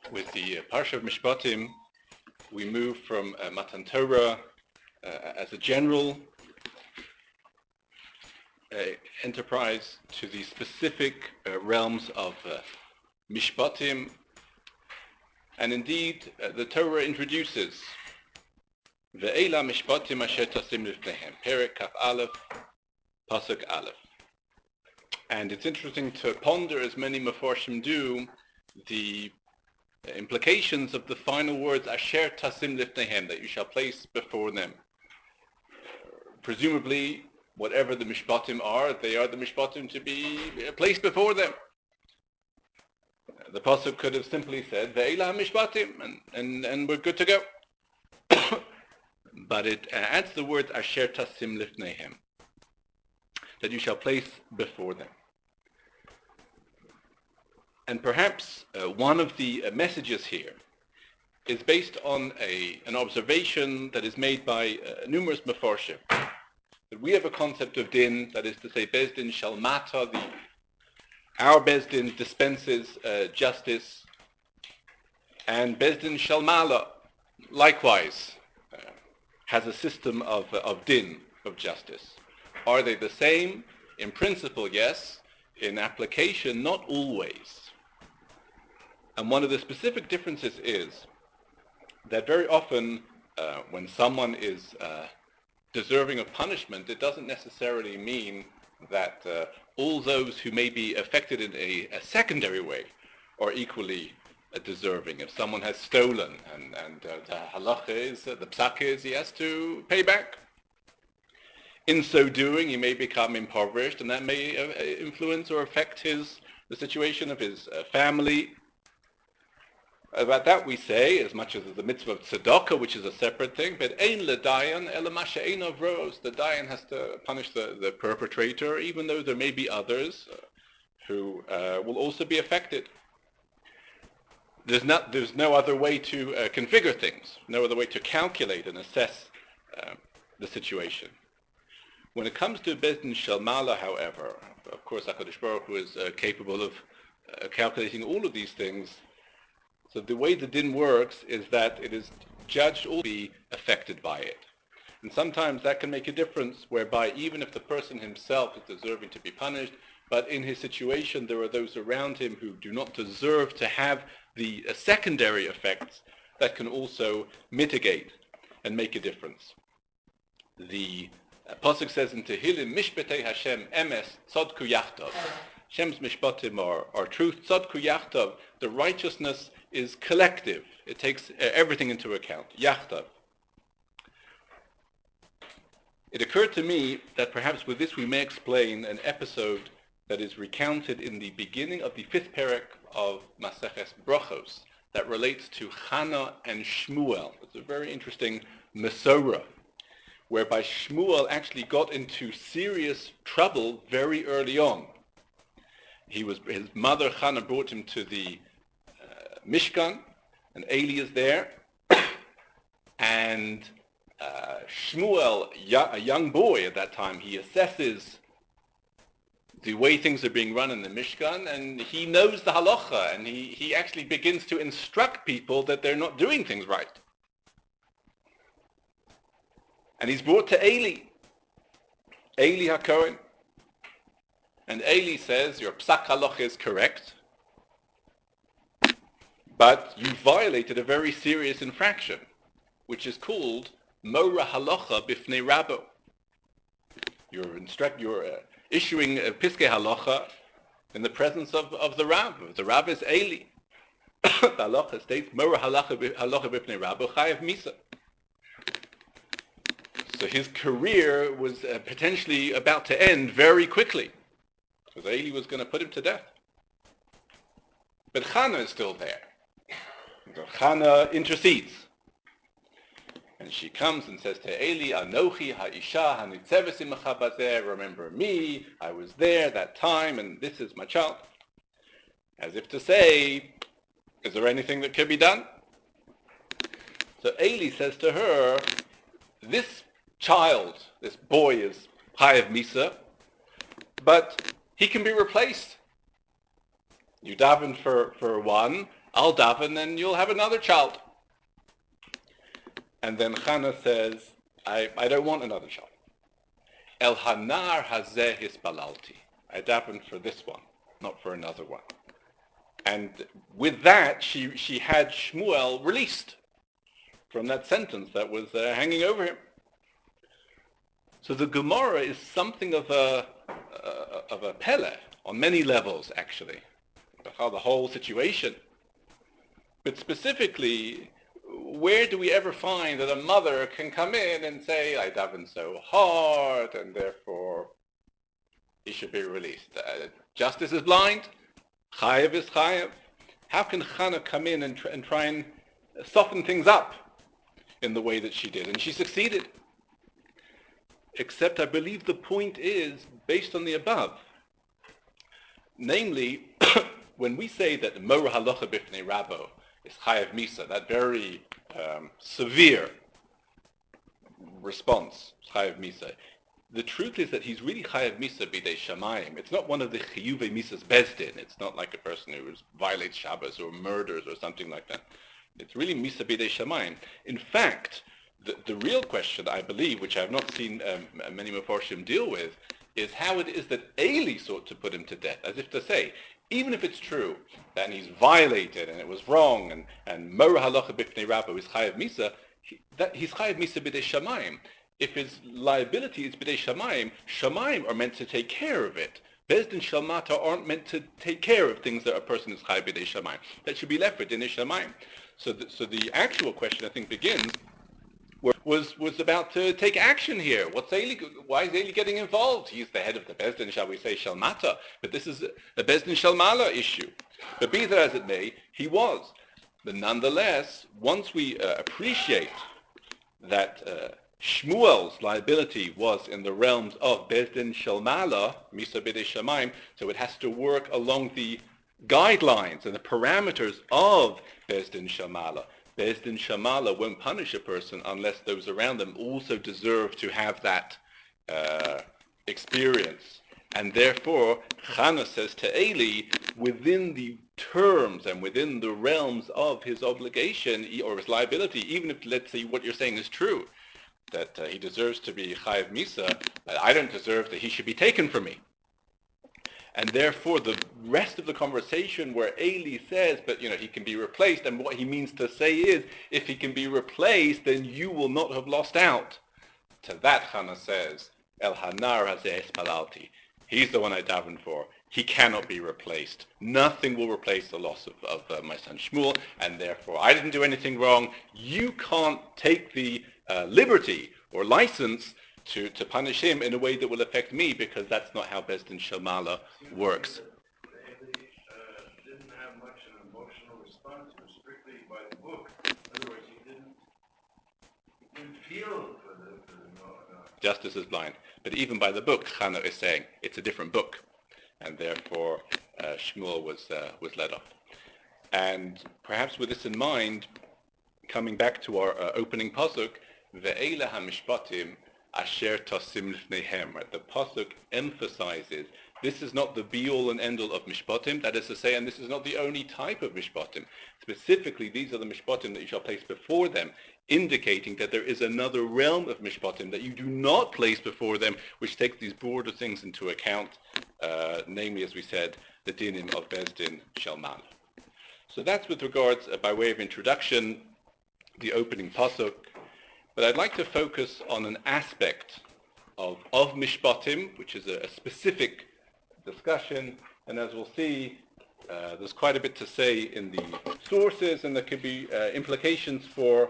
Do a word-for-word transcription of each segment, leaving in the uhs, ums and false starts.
With the uh, Parsha of Mishpatim, we move from uh, Matan Torah uh, as a general uh, enterprise to the specific uh, realms of uh, Mishpatim. And indeed, uh, the Torah introduces Ve'ela Mishpatim Asher Tasim Lifnehem, Perek Kaf Aleph, Pasuk Aleph. And it's interesting to ponder, as many Mefarshim do, the implications of the final words Asher Tasim Lifnehem, that you shall place before them. Presumably, whatever the Mishpatim are, they are the Mishpatim to be placed before them. The Pasuk could have simply said Ve'ela Mishpatim, and, and, and we're good to go. But it adds the words Asher Tasim Lifnehem, that you shall place before them. And perhaps uh, one of the uh, messages here is based on a, an observation that is made by uh, numerous Mefarshim. That we have a concept of din, that is to say, Bezdin Shalmata, the our Bezdin dispenses uh, justice, and Bezdin Shalmala, likewise, uh, has a system of, uh, of din, of justice. Are they the same? In principle, yes. In application, not always. And one of the specific differences is that very often uh, when someone is uh, deserving of punishment, it doesn't necessarily mean that uh, all those who may be affected in a, a secondary way are equally uh, deserving. If someone has stolen and, and uh, the halacha is, uh, the psak is, he has to pay back. In so doing, he may become impoverished, and that may uh, influence or affect his the situation of his uh, family. About that we say, as much as the mitzvah of tzedakah, which is a separate thing, but ein ledayan ela ma she'ein avros. The dayan has to punish the, the perpetrator, even though there may be others uh, who uh, will also be affected. There's not, there's no other way to uh, configure things, no other way to calculate and assess uh, the situation. When it comes to Bezdin Shalmala, however, of course, HaKadosh Baruch Hu is uh, capable of uh, calculating all of these things. So the way the din works is that it is judged all be affected by it. And sometimes that can make a difference, whereby even if the person himself is deserving to be punished, but in his situation there are those around him who do not deserve to have the uh, secondary effects that can also mitigate and make a difference. The uh, Pasuk says in Tehillim, Mishpetei Hashem emes tzadku yachtav. Hashem's mishpatim are, are truth. Tzadku yachtav, the righteousness is collective. It takes uh, everything into account. Yachtav. It occurred to me that perhaps with this we may explain an episode that is recounted in the beginning of the fifth perek of Maseches Brachos that relates to Chana and Shmuel. It's a very interesting Mesorah, whereby Shmuel actually got into serious trouble very early on. He was, his mother Chana brought him to the uh, Mishkan, and Eli is there, and uh, Shmuel, a young boy at that time, he assesses the way things are being run in the Mishkan, and he knows the halacha, and he, he actually begins to instruct people that they're not doing things right. And he's brought to Eli, Eli HaKohen. And Eli says, your psak halacha is correct, but you violated a very serious infraction, which is called Mora Halacha Bifnei Rabbo. You're, instruct, you're uh, issuing a Piskei Halacha in the presence of, of the Rab. The Rab is Eli. The Halacha states, Mora Halacha Bifnei Rabbo Chayev Misa. So his career was uh, potentially about to end very quickly, because Eli was going to put him to death. But Chana is still there. So Chana intercedes. And she comes and says to Eli, Anochi ha'isha ha'nitzeves imacha bazeh, remember me, I was there that time, and this is my child. As if to say, is there anything that can be done? So Eli says to her, this child, this boy is Chayev Misa, but he can be replaced. You daven for, for one, I'll daven and you'll have another child. And then Hannah says, I, I don't want another child. El hanar hazeh hispalalti. I davened for this one, not for another one. And with that, she, she had Shmuel released from that sentence that was uh, hanging over him. So the Gemara is something of a, uh, of a pele on many levels, actually. How the whole situation. But specifically, where do we ever find that a mother can come in and say, I daven so hard, and therefore he should be released? Uh, justice is blind. Chayev is chayev. How can Hannah come in and, tr- and try and soften things up in the way that she did? And she succeeded. Except I believe the point is based on the above. Namely, when we say that Mor Halacha Bifnei Rabbo is Chayev Misa, that very um, severe response, Chayev Misa, the truth is that he's really Chayev Misa Bidei Shamayim. It's not one of the Chiyuvei Misas Bezdin. It's not like a person who violates Shabbos or murders or something like that. It's really Misa Bidei Shamayim. In fact, the, the real question, I believe, which I have not seen um, many Mefarshim deal with, is how it is that Eli sought to put him to death, as if to say, even if it's true that he's violated and it was wrong, and and Mor Halacha Bifnei Rabbo is Chayev Misa, he, that he's Chayev Misa B'dei Shamayim. If his liability is B'dei Shamayim, Shamayim are meant to take care of it. Bezdin Shalmata aren't meant to take care of things that a person is Chayev B'dei Shamayim. That should be left for Dinei Shamayim. So the, so the actual question, I think, begins was was about to take action here. What's Eli, why is Eli getting involved? He's the head of the Bezdin, shall we say, Shalmata. But this is a Bezdin Shalmala issue. But be that as it may, he was. But nonetheless, once we uh, appreciate that uh, Shmuel's liability was in the realms of Bezdin Shalmala, Misa B'dei Shamayim, so it has to work along the guidelines and the parameters of Bezdin Shalmala. Bezdin Shamala won't punish a person unless those around them also deserve to have that uh, experience. And therefore, Chana says to Eli, within the terms and within the realms of his obligation or his liability, even if, let's say, what you're saying is true, that uh, he deserves to be Chayev Misa, I don't deserve that he should be taken from me. And therefore, the rest of the conversation where Eli says, but, you know, he can be replaced, and what he means to say is, if he can be replaced, then you will not have lost out. To that, Hannah says, El Hanar Hazeh Espalalti. He's the one I daven for. He cannot be replaced. Nothing will replace the loss of, of uh, my son Shmuel, and therefore, I didn't do anything wrong. You can't take the uh, liberty or license To, to punish him in a way that will affect me, because that's not how Bezdin Shalmala works. Eli uh, didn't have much an emotional response, it was strictly by the book. In other words, he didn't, he didn't feel for the, for the no, no. Justice is blind. But even by the book, Chana is saying it's a different book, and therefore uh, Shmuel was uh, was let off. And perhaps with this in mind, coming back to our uh, opening pasuk, ve'ela hamishpatim asher tosim lifneihem. The pasuk emphasizes this is not the be-all and end-all of mishpatim. That is to say, and this is not the only type of mishpatim. Specifically, these are the mishpatim that you shall place before them, indicating that there is another realm of mishpatim that you do not place before them, which takes these broader things into account, uh, namely, as we said, the dinim of Bezdin Shalman. So that's with regards, uh, by way of introduction, the opening pasuk. But I'd like to focus on an aspect of, of mishpatim, which is a, a specific discussion. And as we'll see, uh, there's quite a bit to say in the sources, and there could be uh, implications for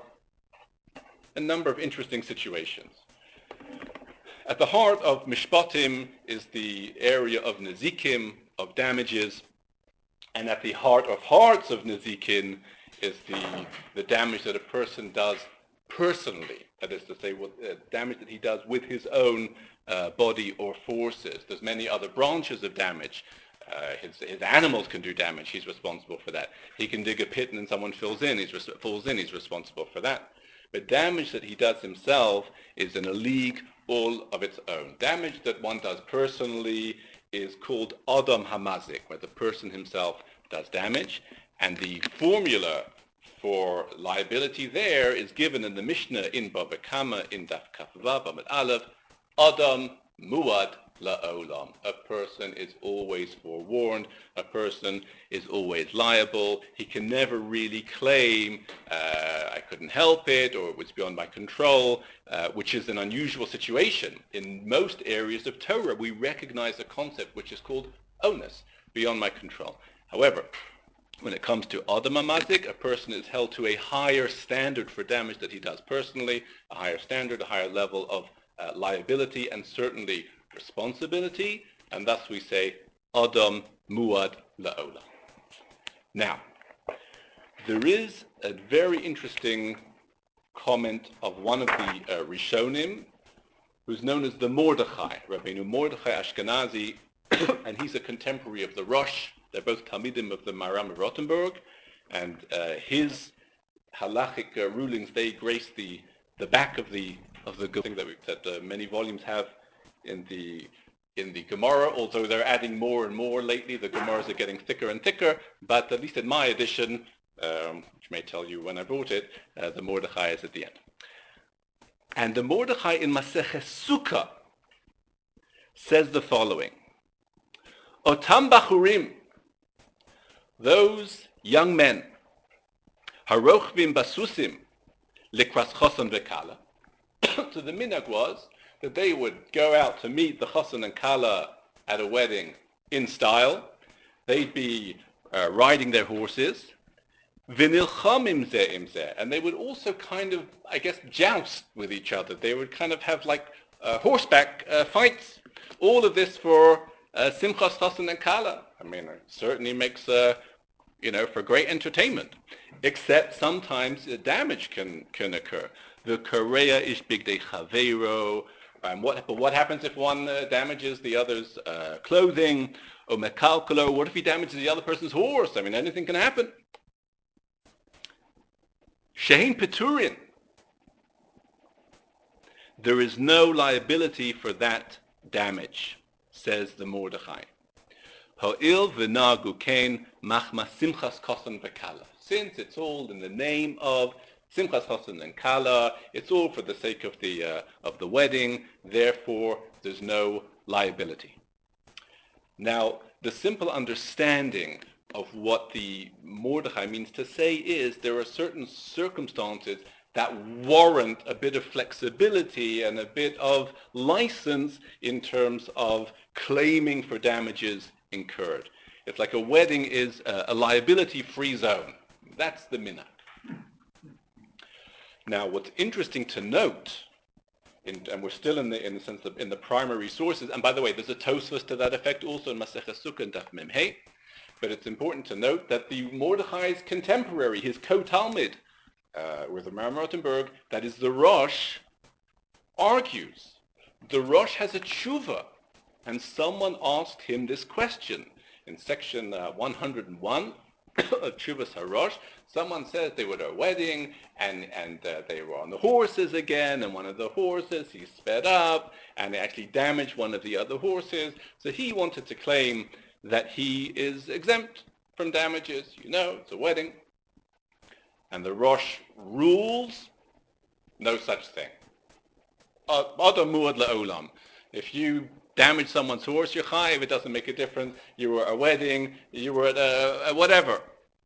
a number of interesting situations. At the heart of mishpatim is the area of nezikim, of damages. And at the heart of hearts of nezikin is the, the damage that a person does personally, that is to say, what uh, damage that he does with his own uh, body or forces. There's many other branches of damage. Uh, his, his animals can do damage. He's responsible for that. He can dig a pit and then someone fills in. He's res- falls in. He's responsible for that. But damage that he does himself is in a league all of its own. Damage that one does personally is called Adam Hamazik, where the person himself does damage. And the formula for liability there is given in the Mishnah in Baba Kama in Daf Kaf Vav Amud Aleph, Adam Muad La'olam. A person is always forewarned. A person is always liable. He can never really claim, uh, I couldn't help it, or it was beyond my control, uh, which is an unusual situation. In most areas of Torah, we recognize a concept which is called onus, beyond my control. However, when it comes to Adam Amazik, a person is held to a higher standard for damage that he does personally, a higher standard, a higher level of uh, liability, and certainly responsibility, and thus we say Adam Muad La'olam. Now, there is a very interesting comment of one of the uh, Rishonim, who's known as the Mordechai, Rabbeinu Mordechai Ashkenazi, and he's a contemporary of the Rosh. They're both Talmidim of the Maram of Rothenburg, and uh, his halachic uh, rulings, they grace the the back of the of the thing that, we, that uh, many volumes have in the in the Gemara, although they're adding more and more lately. The Gemaras are getting thicker and thicker, but at least in my edition, um, which may tell you when I bought it, uh, the Mordechai is at the end. And the Mordechai in Maseches Sukkah says the following: Otam bachurim, those young men, harochvim basusim likras chosan vekala. So the minhag was that they would go out to meet the chosan and kala at a wedding in style. They'd be uh, riding their horses, v'nilchamim zeh im zeh, and they would also kind of, I guess, joust with each other. They would kind of have like uh, horseback uh, fights. All of this for uh, simchas chosan and kala. I mean, it certainly makes, uh, you know, for great entertainment. Except sometimes uh, damage can can occur. The korea ish bigdei chaveiro. Um, what, but what happens if one uh, damages the other's uh, clothing? Or mekalkalo, what if he damages the other person's horse? I mean, anything can happen. Shehin Peturin. There is no liability for that damage, says the Mordechai. Ha'il v'nagu kain machma simchas kosan v'kala. Since it's all in the name of simchas chosan and kala, it's all for the sake of the uh, of the wedding. Therefore, there's no liability. Now, the simple understanding of what the Mordechai means to say is there are certain circumstances that warrant a bit of flexibility and a bit of license in terms of claiming for damages incurred. It's like a wedding is a, a liability-free zone. That's the minhag. Now, what's interesting to note, in, and we're still in the in the sense of in the primary sources, and by the way, there's a Tosfos to that effect also in Maseches Sukkah and Daf Mem Hey, but it's important to note that the Mordechai's contemporary, his co-Talmid, uh, with the Maram Rothenburg, that is the Rosh, argues. The Rosh has a tshuva, and someone asked him this question in section uh, one hundred one of Tshuvas HaRosh. Someone says they were at a wedding, and, and uh, they were on the horses again, and one of the horses, he sped up, and they actually damaged one of the other horses. So he wanted to claim that he is exempt from damages. You know, it's a wedding. And the Rosh rules, no such thing. Adam muad la'olam. If you damage someone's horse, you're chayiv, it doesn't make a difference. You were at a wedding, you were at a, a whatever.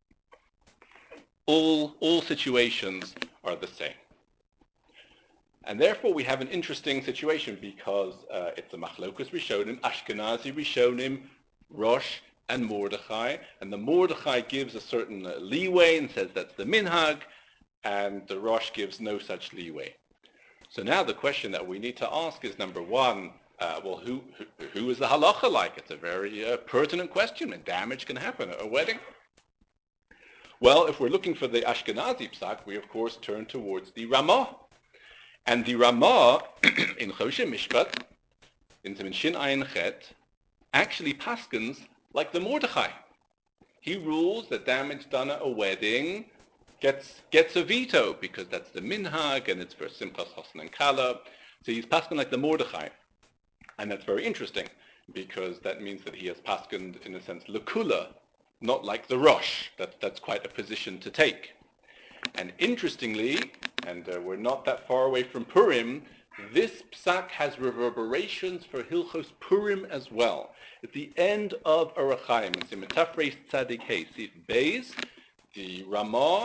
All, all situations are the same. And therefore we have an interesting situation because uh, it's a machlokas Rishonim, Ashkenazi Rishonim, Rosh, and Mordechai. And the Mordechai gives a certain uh, leeway and says that's the minhag, and the Rosh gives no such leeway. So now the question that we need to ask is, number one, uh, well, who, who who is the halacha like? It's a very uh, pertinent question, and damage can happen at a wedding. Well, if we're looking for the Ashkenazi psak, we of course turn towards the Ramah. And the Ramah in Choshe Mishpat, in Siman Shin Ayin Chet, actually paskins like the Mordechai. He rules that damage done at a wedding gets gets a veto because that's the minhag and it's for simchas chosan and kala. So he's paskin like the Mordechai, and that's very interesting because that means that he has paskined in a sense lekula not like the Rosh. That, that's quite a position to take. And interestingly, and uh, we're not that far away from Purim, this psak has reverberations for Hilchos Purim as well. At the end of Orach Chaim, in Siman Reis Tzadik Hey, Sif Beis, the Ramah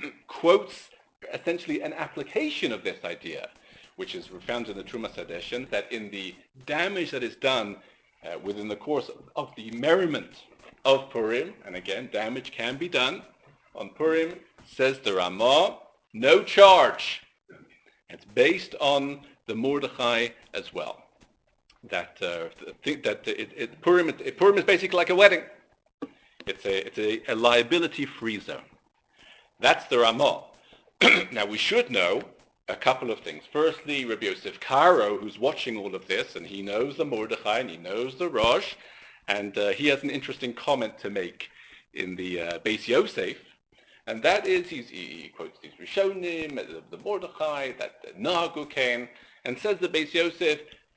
quotes essentially an application of this idea, which is found in the Trumas Hadeshen, that in the damage that is done uh, within the course of, of the merriment of Purim, and again, damage can be done on Purim, says the Ramah, no charge. It's based on the Mordechai as well. That uh, think that it, it, Purim, it, Purim is basically like a wedding. It's a it's a, a liability-free zone. That's the Ramah. Now we should know a couple of things. Firstly, Rabbi Yosef Karo, who's watching all of this, and he knows the Mordechai and he knows the Rosh, and uh, he has an interesting comment to make in the uh, Beis Yosef. And that is, he's, he quotes these Rishonim, the, the Mordechai, that the Nagu came, and says the Beis Yosef,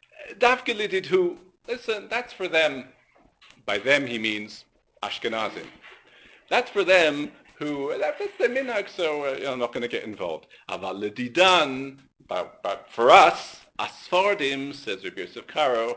Davke lididhu, listen, that's for them. By them he means Ashkenazim. That's for them who, that's the minhag, so uh, I'm not going to get involved. Aval lididan, but, but for us, Asfardim, says Rabbi Yosef Karo,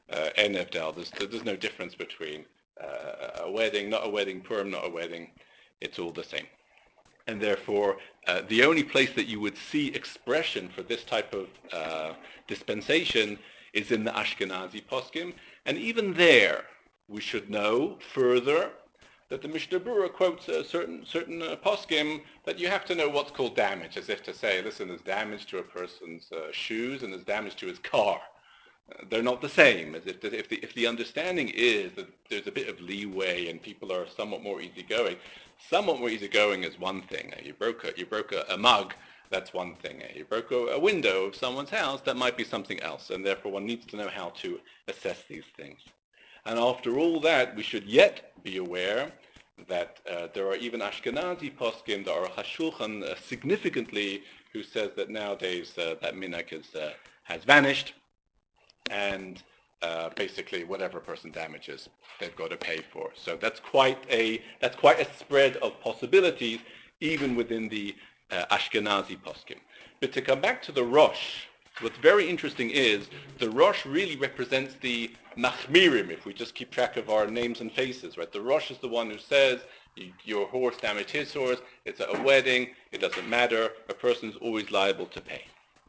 En Evdel, there's, there's no difference between uh, a wedding, not a wedding, Purim, not a wedding. It's all the same. And therefore, uh, the only place that you would see expression for this type of uh, dispensation is in the Ashkenazi poskim. And even there, we should know further that the Mishnah Berurah quotes a certain certain uh, poskim that you have to know what's called damage, as if to say, listen, there's damage to a person's uh, shoes and there's damage to his car. They're not the same. As if the, if the if the understanding is that there's a bit of leeway and people are somewhat more easygoing, somewhat more easygoing is one thing. You broke a you broke a, a mug, that's one thing. You broke a, a window of someone's house, that might be something else. And therefore, one needs to know how to assess these things. And after all that, we should yet be aware that uh, there are even Ashkenazi poskim, the Aruch HaShulchan, uh, significantly, who says that nowadays uh, that minhag is, uh, has vanished. And uh, basically whatever a person damages, they've got to pay for. So that's quite a that's quite a spread of possibilities, even within the uh, Ashkenazi poskim. But to come back to the Rosh, what's very interesting is the Rosh really represents the Machmirim, if we just keep track of our names and faces, right? The Rosh is the one who says, you, your horse damaged his horse, it's a wedding, it doesn't matter, a person's always liable to pay.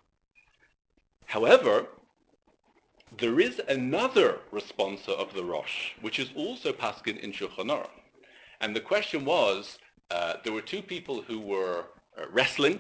However, there is another responsa of the Rosh, which is also paskin in Shulchan Aruch. And the question was, uh, there were two people who were uh, wrestling,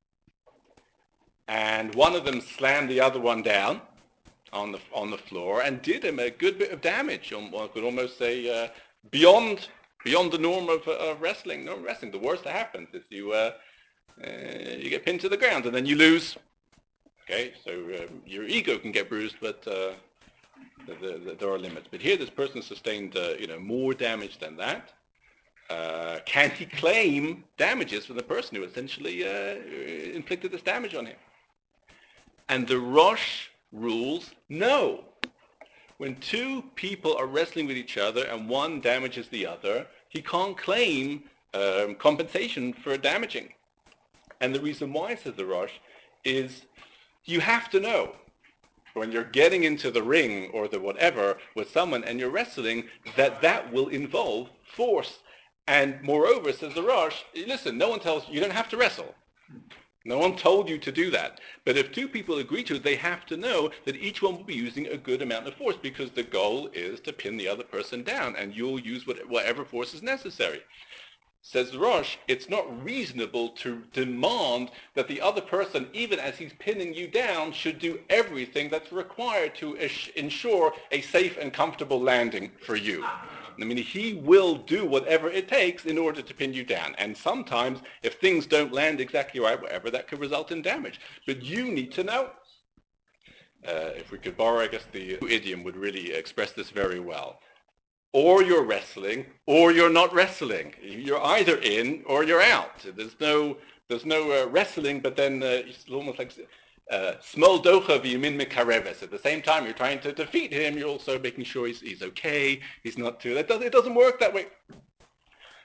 and one of them slammed the other one down on the on the floor and did him a good bit of damage. One could almost say uh, beyond beyond the norm of, uh, of wrestling. No wrestling. The worst that happens is you uh, uh, you get pinned to the ground and then you lose. Okay, so um, your ego can get bruised, but uh, the, the, the, there are limits. But here, this person sustained, uh, you know, more damage than that. Uh, can he claim damages from the person who essentially uh, inflicted this damage on him? And the Rosh rules no. When two people are wrestling with each other and one damages the other, he can't claim um, compensation for damaging. And the reason why, says the Rosh, is you have to know when you're getting into the ring or the whatever with someone and you're wrestling that that will involve force. And moreover, says the Rosh, listen, no one tells you, you don't have to wrestle. No one told you to do that. But if two people agree to it, they have to know that each one will be using a good amount of force because the goal is to pin the other person down and you'll use whatever force is necessary. Says the Rosh, it's not reasonable to demand that the other person, even as he's pinning you down, should do everything that's required to ish- ensure a safe and comfortable landing for you. I mean, he will do whatever it takes in order to pin you down. And sometimes, if things don't land exactly right, whatever, that could result in damage. But you need to know. Uh, if we could borrow, I guess, the idiom would really express this very well. Or you're wrestling, or you're not wrestling. You're either in or you're out. There's no, there's no uh, wrestling, but then uh, it's almost like small docha v'yimin mekareves. At the same time, you're trying to defeat him. You're also making sure he's, he's okay. He's not too. That does, it doesn't work that way.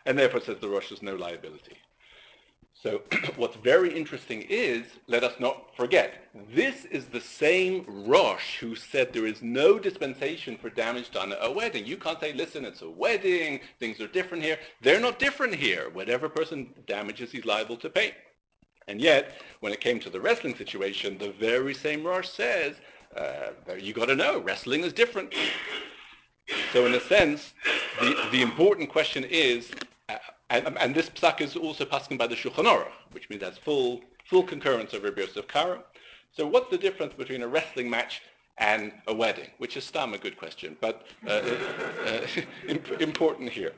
and therefore says the Rosh has no liability. So what's very interesting is, let us not forget, this is the same Rosh who said there is no dispensation for damage done at a wedding. You can't say, listen, it's a wedding, things are different here. They're not different here. Whatever person damages, he's liable to pay. And yet, when it came to the wrestling situation, the very same Rosh says, uh, you got to know, wrestling is different. So in a sense, the, the important question is, uh, and, and this psak is also paskin by the Shulchan Aruch, which means that's full full concurrence of Rabbi Yosef Karo. So what's the difference between a wrestling match and a wedding? Which is stam a good question, but uh, uh, imp- important here.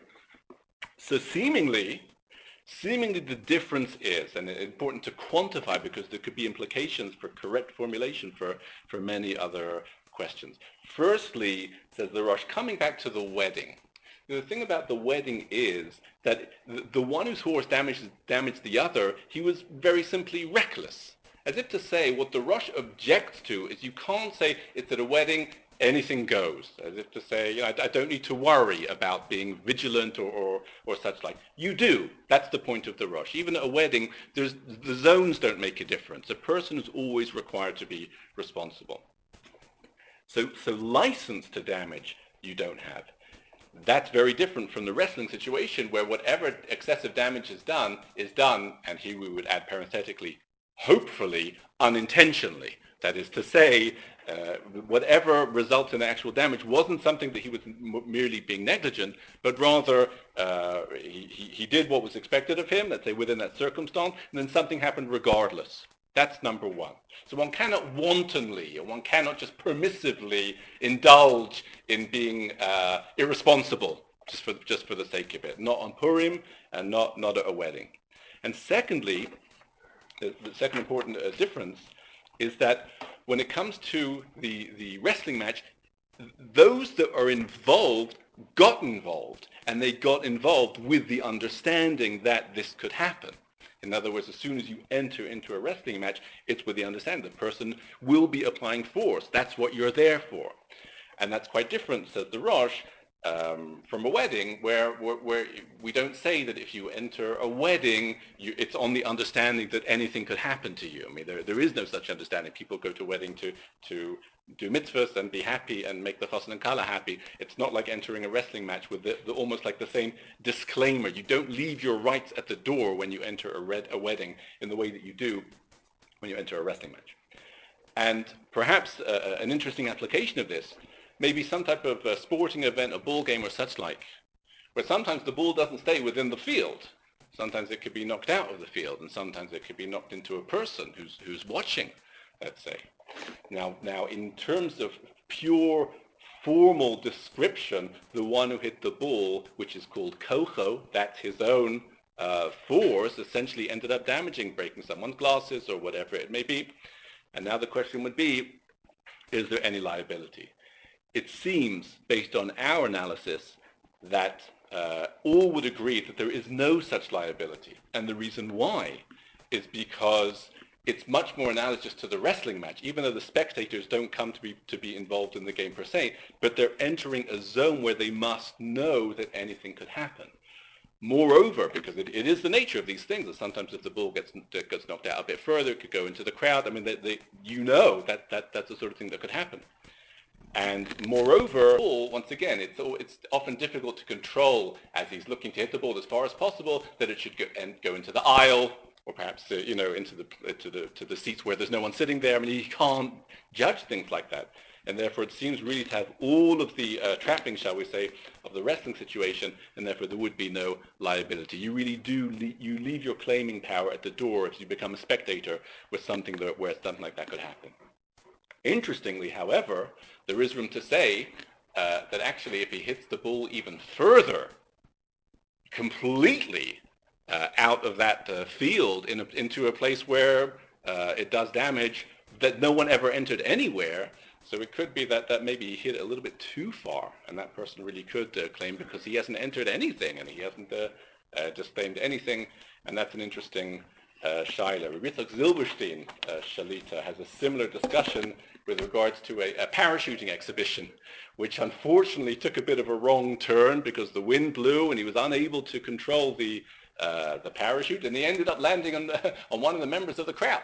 So seemingly, seemingly the difference is, and it's important to quantify because there could be implications for correct formulation for, for many other questions. Firstly, says the Rosh, coming back to the wedding, the thing about the wedding is that the, the one whose horse damaged, damaged the other, he was very simply reckless. As if to say, what the Rosh objects to is you can't say it's at a wedding, anything goes. As if to say, you know, I, I don't need to worry about being vigilant or, or, or such like. You do. That's the point of the Rosh. Even at a wedding, there's, the zones don't make a difference. A person is always required to be responsible. So, so license to damage, you don't have. That's very different from the wrestling situation where whatever excessive damage is done is done, and here we would add parenthetically, hopefully unintentionally. That is to say, uh, whatever results in actual damage wasn't something that he was m- merely being negligent, but rather uh, he, he, he did what was expected of him, let's say within that circumstance, and then something happened regardless. That's number one. So one cannot wantonly, or one cannot just permissively indulge in being uh, irresponsible just for just for the sake of it. Not on Purim and not, not at a wedding. And secondly, the, the second important uh, difference is that when it comes to the, the wrestling match, those that are involved got involved, and they got involved with the understanding that this could happen. In other words, as soon as you enter into a wrestling match, it's with the understanding the person will be applying force. That's what you're there for. And that's quite different, says the Rosh, um, from a wedding, where, where where we don't say that if you enter a wedding, you, it's on the understanding that anything could happen to you. I mean, there there is no such understanding. People go to a wedding to to do mitzvahs and be happy and make the chassan and kala happy. It's not like entering a wrestling match with the, the, almost like the same disclaimer. You don't leave your rights at the door when you enter a, red, a wedding in the way that you do when you enter a wrestling match. And perhaps uh, an interesting application of this may be some type of uh, sporting event, a ball game or such like, where sometimes the ball doesn't stay within the field. Sometimes it could be knocked out of the field, and sometimes it could be knocked into a person who's who's watching, let's say. Now, now, in terms of pure formal description, the one who hit the ball, which is called kocho, that's his own uh, force, essentially ended up damaging, breaking someone's glasses or whatever it may be. And now the question would be, is there any liability? It seems, based on our analysis, that uh, all would agree that there is no such liability. And the reason why is because it's much more analogous to the wrestling match, even though the spectators don't come to be to be involved in the game per se, but they're entering a zone where they must know that anything could happen. Moreover, because it, it is the nature of these things, that sometimes if the ball gets gets knocked out a bit further, it could go into the crowd. I mean, they, they, you know that, that that's the sort of thing that could happen. And moreover, once again, it's it's often difficult to control as he's looking to hit the ball as far as possible that it should go and go into the aisle, or perhaps uh, you know into the uh, to the to the seats where there's no one sitting there. I mean, he can't judge things like that, and therefore it seems really to have all of the uh, trappings, shall we say, of the wrestling situation, and therefore there would be no liability. You really do le- you leave your claiming power at the door if you become a spectator with something that, where something like that could happen. Interestingly, however, there is room to say uh, that actually if he hits the ball even further, completely uh, out of that uh, field in a, into a place where uh, it does damage that no one ever entered anywhere, so it could be that, that maybe he hit it a little bit too far, and that person really could uh, claim because he hasn't entered anything and he hasn't uh, uh, disclaimed anything, and that's an interesting uh, Shaila. Rabbi Yitzchak Zilberstein, uh, Shalita, has a similar discussion with regards to a, a parachuting exhibition, which unfortunately took a bit of a wrong turn because the wind blew and he was unable to control the uh, the parachute, and he ended up landing on the, on one of the members of the crowd.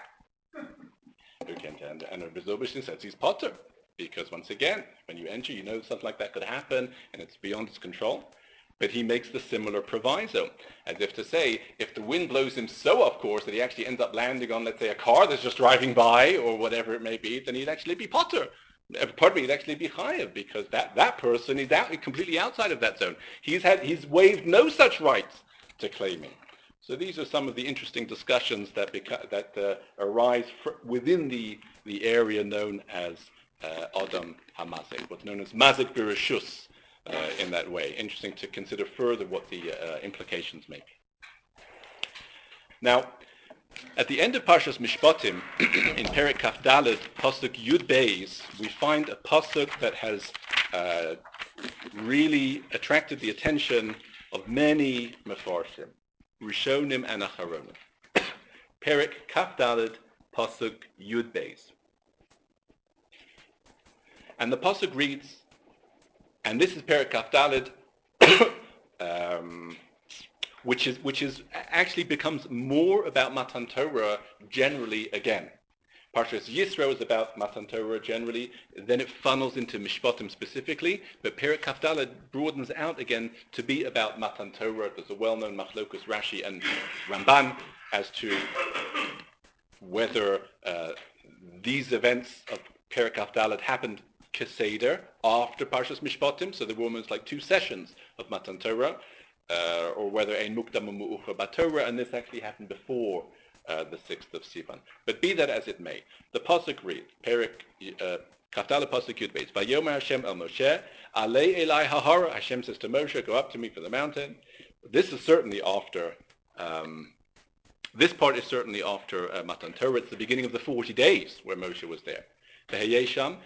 And, and Rabbi Zilberstein says he's potter, because once again, when you enter, you know something like that could happen, and it's beyond his control. But he makes the similar proviso, as if to say, if the wind blows him so off course that he actually ends up landing on, let's say, a car that's just driving by, or whatever it may be, then he'd actually be potter. Pardon me, he'd actually be chayav, because that, that person is out, completely outside of that zone. He's had, he's waived no such rights to claiming. So these are some of the interesting discussions that beca- that uh, arise fr- within the, the area known as uh, Adam HaMazik, what's known as Mazik Birashus. Uh, in that way. Interesting to consider further what the uh, implications may be. Now, at the end of Parshas Mishpatim, in Perek Kaf Daled, Pasuk Yud Beis, we find a pasuk that has uh, really attracted the attention of many Mefarshim, Rishonim and Acharonim. Perek Kaf Daled, Pasuk Yud Beis. And the pasuk reads, and this is Perek Kaf Daled, um, which is which is actually becomes more about Matan Torah generally again. Parshas Yisro is about Matan Torah generally, then it funnels into Mishpatim specifically, but Perek Kaf Daled broadens out again to be about Matan Torah. There's a well-known Machlokus Rashi and Ramban as to whether uh, these events of Perek Kaf Daled happened Keseder, after Parshas Mishpatim, so there were almost like two sessions of Matan Torah, uh, or whether Ein Mukdam U'Mu'ucha B'Torah, and this actually happened before uh, the sixth of Sivan. But be that as it may, the pasuk reads, Perek Kaf Daled pasuk Yud Beis, Vayomer Hashem el Moshe, Alei Elai Hahara, Hashem says to Moshe, go up to me from the mountain. This is certainly after, um, this part is certainly after uh, Matan Torah. It's the beginning of the forty days where Moshe was there. And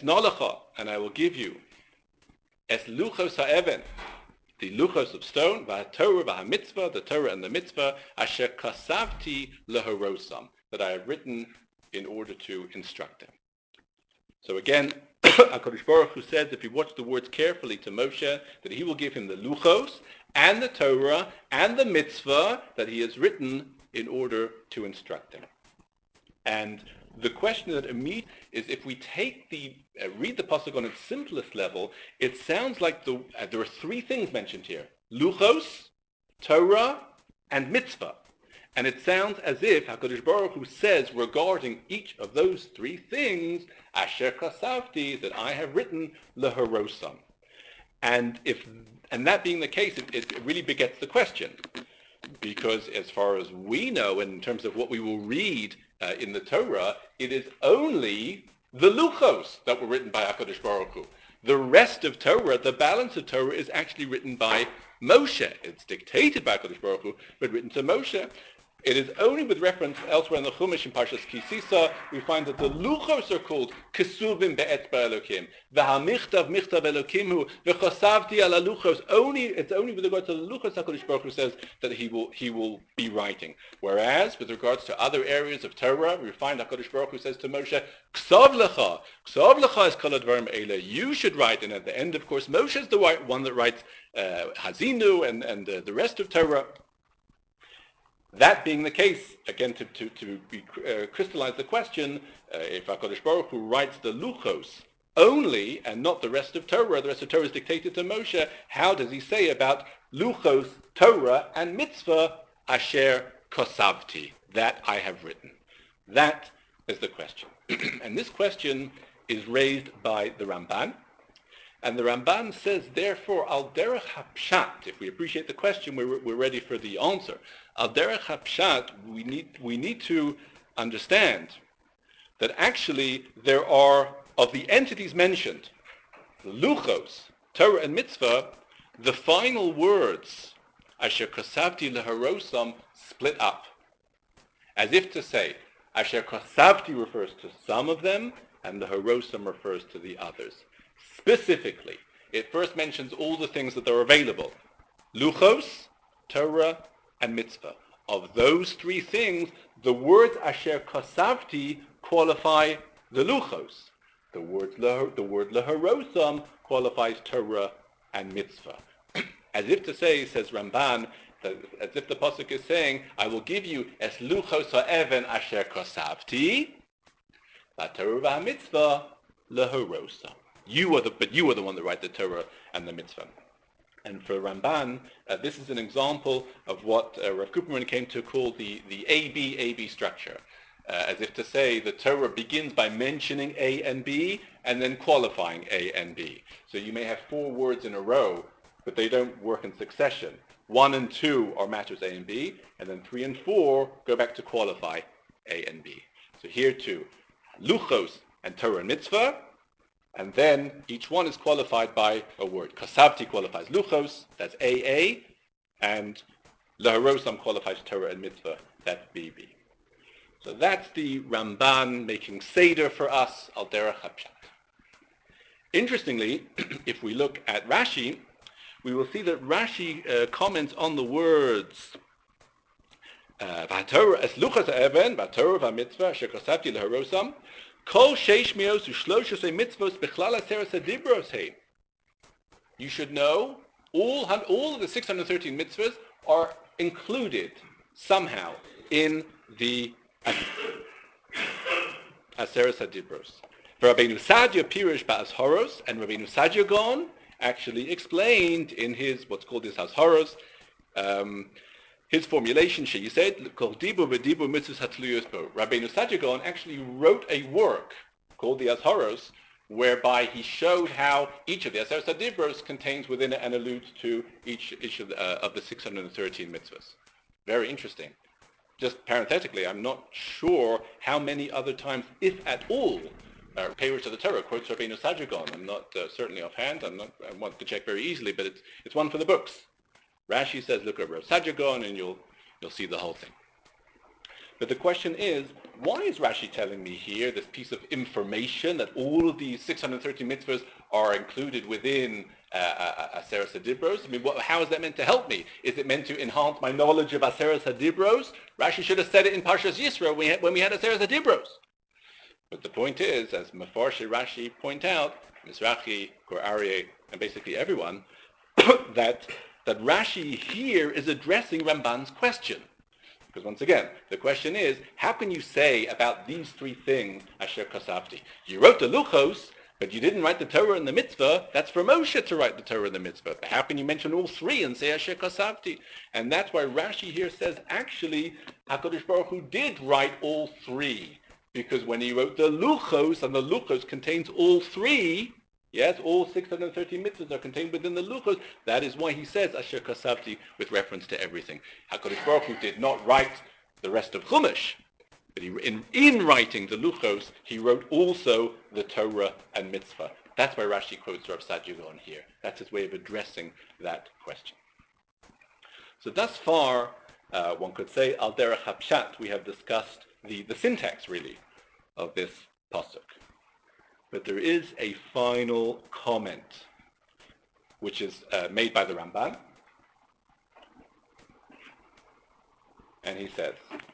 I will give you es luchos ha'even, the luchos of stone, v'hatorah v'hamitzvah, the Torah and the mitzvah, asher kasavti leharosam, that I have written in order to instruct them. So again, HaKadosh Baruch Hu says, if you watch the words carefully to Moshe, that he will give him the luchos and the Torah and the mitzvah that he has written in order to instruct them. And the question that immediately is, if we take the, uh, read the pasuk on its simplest level, it sounds like the, uh, there are three things mentioned here. Luchos, Torah, and mitzvah. And it sounds as if HaKadosh Baruch Hu says regarding each of those three things, Asher kasavti, that I have written leharosam. And if, and that being the case, it, it really begets the question. Because as far as we know, in terms of what we will read uh, in the Torah, it is only the luchos that were written by HaKadosh Baruch Hu. The rest of Torah, the balance of Torah, is actually written by Moshe. It's dictated by HaKadosh Baruch Hu, but written to Moshe. It is only with reference elsewhere in the Chumash in Parshas Kisisa we find that the luchos are called kesuvim be'etzba Elokim, v'hamichtav michtav Elokimu, v'chosavti ala luchos. Only it's only with regard to the luchos HaKadosh Baruch Hu says that he will he will be writing. Whereas with regards to other areas of Torah, we find HaKadosh Baruch Hu says to Moshe, ksav lecha, ksav lecha is kol advarim eila. You should write, and at the end, of course, Moshe is the one that writes uh, Hazinu and and uh, the rest of Torah. That being the case, again, to, to, to be, uh, crystallize the question, uh, if HaKadosh Baruch Hu writes the luchos only and not the rest of Torah, the rest of Torah is dictated to Moshe, how does he say about luchos, Torah, and mitzvah, asher kosavti, that I have written? That is the question. And this question is raised by the Ramban. And the Ramban says, therefore, al derech hapshat, if we appreciate the question, we're, we're ready for the answer. Al derech hapshat, we need, we need to understand that actually there are, of the entities mentioned, the luchos, Torah and mitzvah, the final words, asher kosavti leharosam, split up. As if to say, asher kosavti refers to some of them, and the harosam refers to the others. Specifically, it first mentions all the things that are available. Luchos, Torah, and mitzvah. of those three things, the words asher kosavti qualify the luchos. The word, the word leharosam qualifies Torah and mitzvah. As if to say, says Ramban, that, as if the pasuk is saying, I will give you es luchos ha'even asher kosavti, v'Torah v'mitzvah leharosam. You are the, but you are the one that write the Torah and the mitzvah. And for Ramban, uh, this is an example of what uh, Rav Kuperman came to call the, the A B A B structure. Uh, as if to say the Torah begins by mentioning A and B and then qualifying A and B. So you may have four words in a row, but they don't work in succession. One and two are matters A and B, and then three and four go back to qualify A and B. So here too, luchos and Torah and mitzvah, and then each one is qualified by a word. Kasavti qualifies luchos, that's A A, and leharosam qualifies Torah and mitzvah, that's B B. So that's the Ramban making Seder for us, al derech hapshat. Interestingly, if we look at Rashi, we will see that Rashi uh, comments on the words V'hatorah es luchas ha'even, v'hatorah v'mitzvah, asher kosavti leharosam, kol sheish mios u'shloshos mitzvos b'chlal aseres hadibros hei. You should know all all of the six hundred thirteen mitzvahs are included somehow in the Aseres HaDibros. For Rabbeinu Sadia Pirish Ba'ashoros, and Rabbeinu Sadia Gaon actually explained in his, what's called his Hashoros, um, his formulation, she said, Rabbeinu Sadia Gaon actually wrote a work called the Hashoros, whereby he showed how each of the Aseres HaDibros contains within it and alludes to each, each of, the, uh, of the six hundred thirteen mitzvahs. Very interesting. Just parenthetically, I'm not sure how many other times, if at all, uh, Peirush of the Torah quotes Rabbeinu Sadia Gaon. I'm not uh, certainly offhand. I'm not. I want to check very easily, but it's it's one for the books. Rashi says, look at Rav Sadia Gaon, and you'll you'll see the whole thing. But the question is, why is Rashi telling me here this piece of information that all of these six hundred thirteen mitzvahs are included within uh, Aseres HaDibros? I mean, what, how is that meant to help me? Is it meant to enhance my knowledge of Aseres HaDibros? Rashi should have said it in Parshas Yisro when we had, when we had Aseres HaDibros. But the point is, as Mefarshei Rashi point out, Mizrahi, Kor Aryeh, and basically everyone, that that Rashi here is addressing Ramban's question. Because once again, the question is, how can you say about these three things, Asher Kosavti? You wrote the Luchos, but you didn't write the Torah and the Mitzvah. That's for Moshe to write the Torah and the Mitzvah. But how can you mention all three and say Asher Kosavti? And that's why Rashi here says, actually, HaKadosh Baruch Hu did write all three. Because when he wrote the Luchos, and the Luchos contains all three, yes, all six hundred thirteen mitzvahs are contained within the Luchos. That is why he says Asher Kasavti with reference to everything. HaKadosh Baruch Hu did not write the rest of Chumash, but he, in, in writing the Luchos, he wrote also the Torah and Mitzvah. That's why Rashi quotes Rav Sadia Gaon here. That's his way of addressing that question. So thus far, uh, one could say, al derech hapshat, we have discussed the, the syntax, really, of this pasuk. But there is a final comment, which is uh, made by the Ramban. And he says,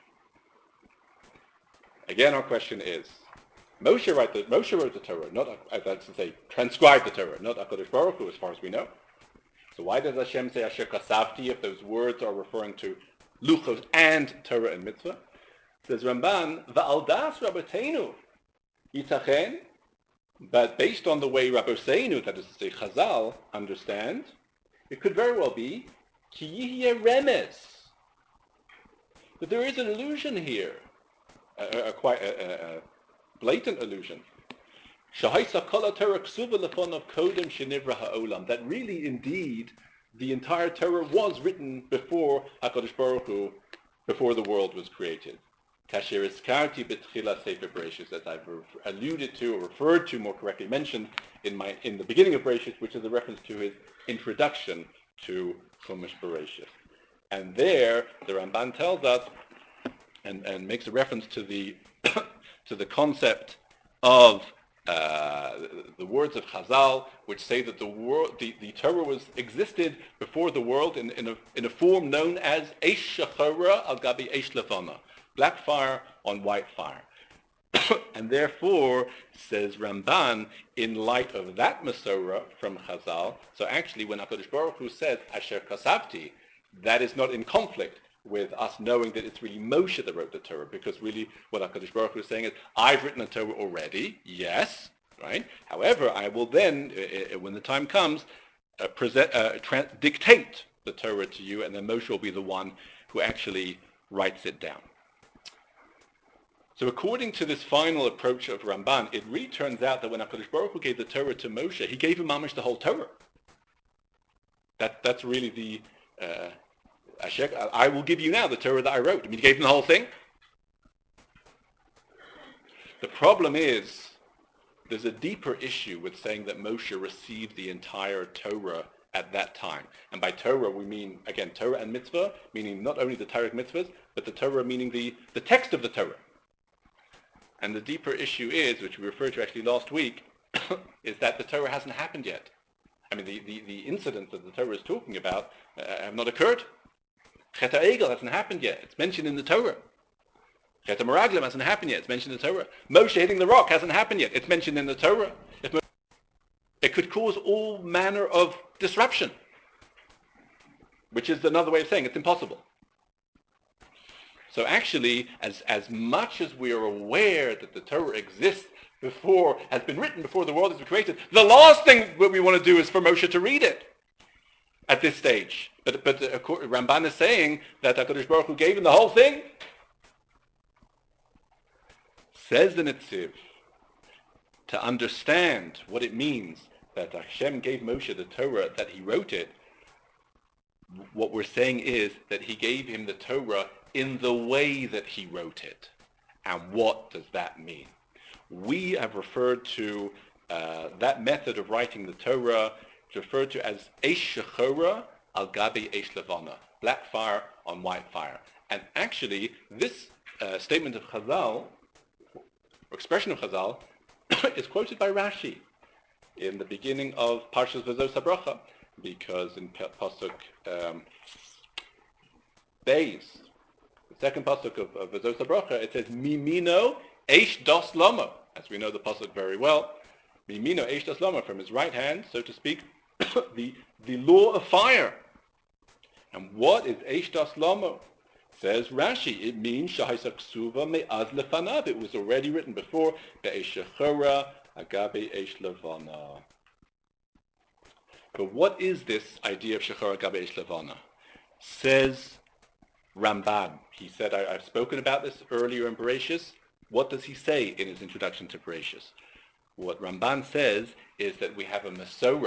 again, our question is, Moshe wrote the, Moshe wrote the Torah, not, uh, that's to say, transcribed the Torah, not HaKadosh Baruch Hu, as far as we know. So why does Hashem say Asher Kasavti if those words are referring to Luchos and Torah and Mitzvah? Says Ramban, Va'al das Rabbeinu Yitachen, but based on the way Rabbeinu, that is to say Chazal, understand, it could very well be Ki Yihye Remes, that there is an illusion here, a, a, a quite a, a, a blatant illusion. Shahaisa Kol HaTorah Ksuva Lefonav Kodem Shenivra Ha'olam, that really indeed the entire Torah was written before HaKadosh Baruch Hu, before the world was created. Kasher Iskarti B'tchila Sefer Bereshis, as I've alluded to, or referred to, more correctly mentioned, in my in the beginning of Bereshis, which is a reference to his introduction to Chumash Bereshis. And there, the Ramban tells us, and, and makes a reference to the to the concept of uh, the words of Chazal, which say that the world, the, the Torah was existed before the world in, in, a, in a form known as Eish Shachora al Gabi Eish Levana, black fire on white fire. And therefore, says Ramban, in light of that Masorah from Chazal, so actually when HaKadosh Baruch Hu says, Asher Kasavti, that is not in conflict with us knowing that it's really Moshe that wrote the Torah, because really what HaKadosh Baruch Hu is saying is, I've written the Torah already, yes, right? However, I will then, uh, when the time comes, uh, present, uh, tra- dictate the Torah to you, and then Moshe will be the one who actually writes it down. So according to this final approach of Ramban, it really turns out that when HaKadosh Baruch Hu gave the Torah to Moshe, he gave him mamish the whole Torah. That, that's really the, uh, I will give you now the Torah that I wrote. I mean, he gave him the whole thing. The problem is, there's a deeper issue with saying that Moshe received the entire Torah at that time. And by Torah, we mean, again, Torah and mitzvah, meaning not only the Torah mitzvahs, but the Torah meaning the, the text of the Torah. And the deeper issue is, which we referred to actually last week, is that the Torah hasn't happened yet. I mean, the, the, the incidents that the Torah is talking about uh, have not occurred. Chet HaEgel hasn't happened yet. It's mentioned in the Torah. Chet HaMeraglim hasn't happened yet. It's mentioned in the Torah. Moshe hitting the rock hasn't happened yet. It's mentioned in the Torah. It could cause all manner of disruption, which is another way of saying it's impossible. So actually, as, as much as we are aware that the Torah exists before, has been written before the world has been created, the last thing that we want to do is for Moshe to read it at this stage. But, but uh, Ramban is saying that HaKadosh Baruch Hu gave him the whole thing. Says the Netziv, to understand what it means that Hashem gave Moshe the Torah, that he wrote it, what we're saying is that he gave him the Torah in the way that he wrote it. And what does that mean? We have referred to uh, that method of writing the Torah, referred to as Eish Shechora al Gabi Eish Levana, black fire on white fire. And actually, this uh, statement of Chazal, or expression of Chazal, is quoted by Rashi in the beginning of Parshas V'zos HaBracha, because in Pasuk um, Beis, the second pasuk of, of V'zos HaBracha, it says, Mimino Eish Das Lama. As we know the pasuk very well, Mimino Eish Das Lama, from his right hand, so to speak, the, the law of fire. And what is Eish Das Lama? Says Rashi, it means Shahisa Ksuva Me'az Lefanav. It was already written before, Be'esh Shechora Agabe Eish Levana. But what is this idea of Shechora Agabe Eish Levana? Says Ramban. He said, I, I've spoken about this earlier in Bereshis. What does he say in his introduction to Bereshis? What Ramban says is that we have a Masorah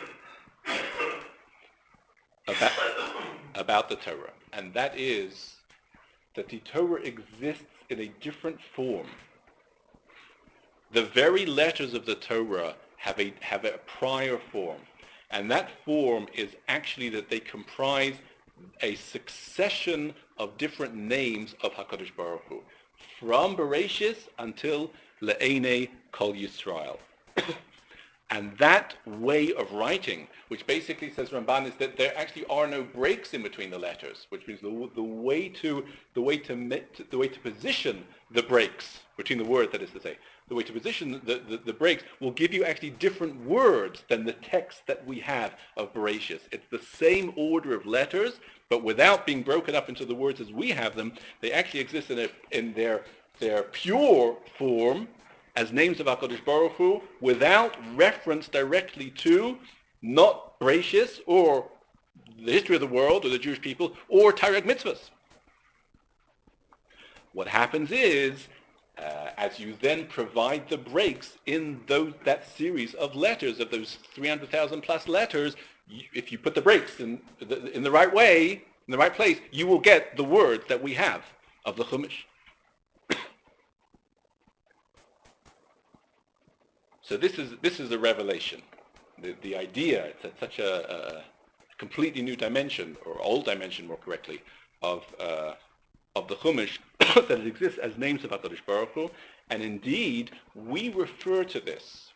about, about the Torah. And that is that the Torah exists in a different form. The very letters of the Torah have a, have a prior form. And that form is actually that they comprise a succession of different names of HaKadosh Baruch Hu, from Bereshis until Le'enei Kol Yisrael. And that way of writing, which basically says Ramban, is that there actually are no breaks in between the letters, which means the, the way to the way to the way to position the breaks between the words, that is to say, the way to position the, the, the breaks will give you actually different words than the text that we have of Bereshis. It's the same order of letters, but without being broken up into the words as we have them, they actually exist in, a, in their, their pure form as names of HaKadosh Baruch Hu, without reference directly to not Bereshis or the history of the world or the Jewish people or Torah mitzvahs. What happens is, uh, as you then provide the breaks in those, that series of letters, of those three hundred thousand plus letters, you, if you put the breaks in the, in the right way, in the right place, you will get the words that we have of the Chumash. So this is this is a revelation. The, the idea, it's at such a, a completely new dimension, or old dimension more correctly, of uh, of the Chumash, that it exists as names of HaKadosh Baruch Hu, And indeed, we refer to this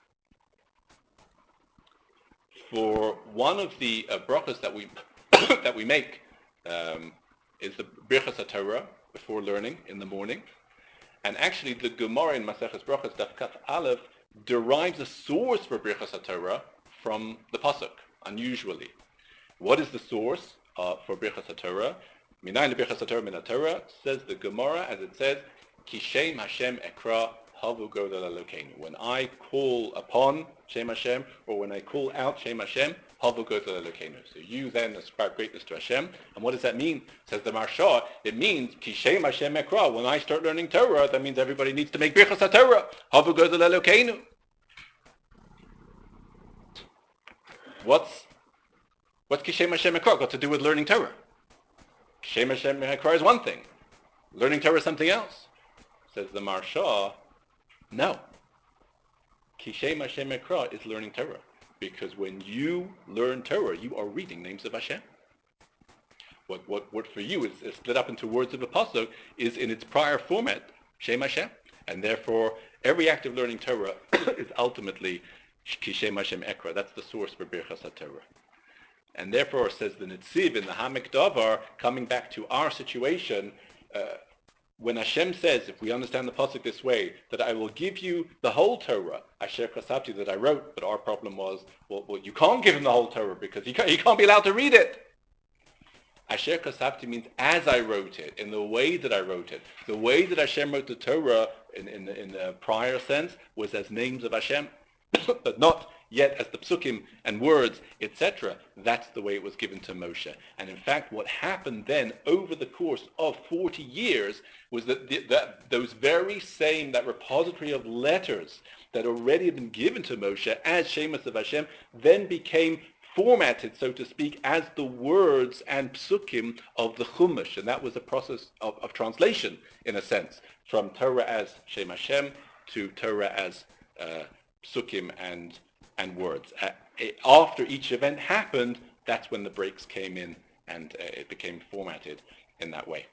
for one of the uh, brachas that we that we make um, is the Birchas HaTorah before learning in the morning. And actually, the Gemara in Maseches Brachas Daf Kaf Aleph derives a source for Birchas HaTorah from the pasuk. Unusually, what is the source uh, for Birchas HaTorah? Minayin Birchas HaTorah min HaTorah, says the Gemara, as it says, Kishem Hashem Ekra Havu Godel Elokeinu. When I call upon Shem Hashem, or when I call out Shem Hashem, Havu Godel Elokeinu. So you then ascribe greatness to Hashem. And what does that mean? Says the Marsha, it means Kishem Hashem Ekra. When I start learning Torah, that means everybody needs to make Birchas HaTorah. Havu Godel Elokeinu. What's what's Kishem Hashem Ekra got to do with learning Torah? Kishem Hashem Ekra is one thing. Learning Torah is something else. Says the Marsha, no. Kishem Hashem Ekra is learning Torah. Because when you learn Torah, you are reading names of Hashem. What what what for you is, is split up into words of a pasuk is in its prior format, Shem Hashem. And therefore, every act of learning Torah is ultimately Kishem Hashem Ekra. That's the source for Birchas HaTorah. And therefore, says the Netziv in the Hamek Davar, coming back to our situation, uh, when Hashem says, if we understand the pasuk this way, that I will give you the whole Torah, Asher Kasabti, that I wrote, but our problem was, well, well you can't give him the whole Torah because he can't, he can't be allowed to read it. Asher Kasabti means as I wrote it, in the way that I wrote it. The way that Hashem wrote the Torah in, in, in the prior sense was as names of Hashem, but not yet as the psukim and words, et cetera. That's the way it was given to Moshe. And in fact, what happened then over the course of forty years was that, the, that those very same, that repository of letters that already had been given to Moshe as Shemus of Hashem, then became formatted, so to speak, as the words and psukim of the Chumash. And that was a process of, of translation, in a sense, from Torah as Shem Hashem to Torah as uh, psukim and and words. Uh, it, after each event happened, that's when the breaks came in and uh, it became formatted in that way.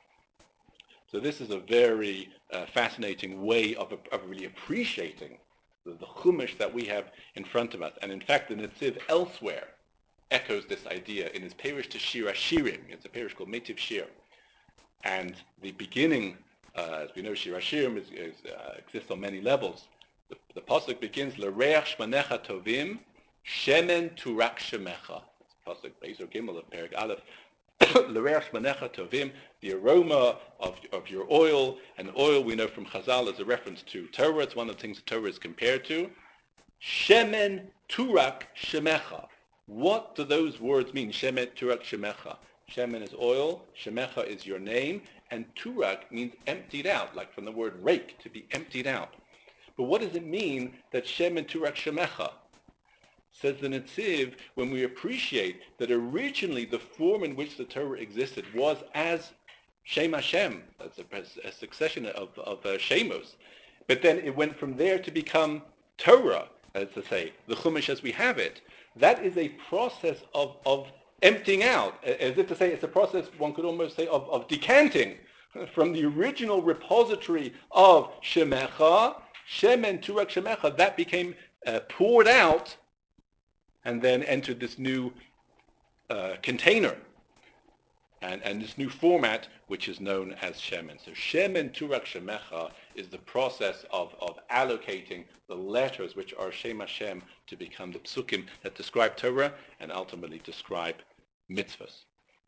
So this is a very uh, fascinating way of, of really appreciating the, the Chumash that we have in front of us. And in fact, the Netziv elsewhere echoes this idea in his parish to Shir Hashirim. It's a parish called Metiv Shir. And the beginning, uh, as we know, Shir Hashirim is, is, uh, exists on many levels. The, the pasuk begins, L'reach shmanecha tovim, shemen turak shemecha. Pasuk Beis Gimel of Perek Aleph. L'reach shmanecha tovim, the aroma of, of your oil, and oil we know from Chazal is a reference to Torah. It's one of the things the Torah is compared to. Shemen turak shemecha. What do those words mean? Shemen turak shemecha. Shemen is oil, shemecha is your name, and turak means emptied out, like from the word rake, to be emptied out. But what does it mean that Shem and Turak Shemecha? Says the Netziv, when we appreciate that originally the form in which the Torah existed was as Shem Hashem, as a, a succession of, of uh, Shemos. But then it went from there to become Torah, as to say, the Chumash as we have it. That is a process of, of emptying out, as if to say it's a process, one could almost say, of, of decanting from the original repository of Shemecha, Shem and Turak Shemecha, that became uh, poured out and then entered this new uh, container and, and this new format, which is known as Shemen. So Shemen Turak Shemecha is the process of, of allocating the letters, which are Shem Hashem, to become the psukim that describe Torah and ultimately describe mitzvahs.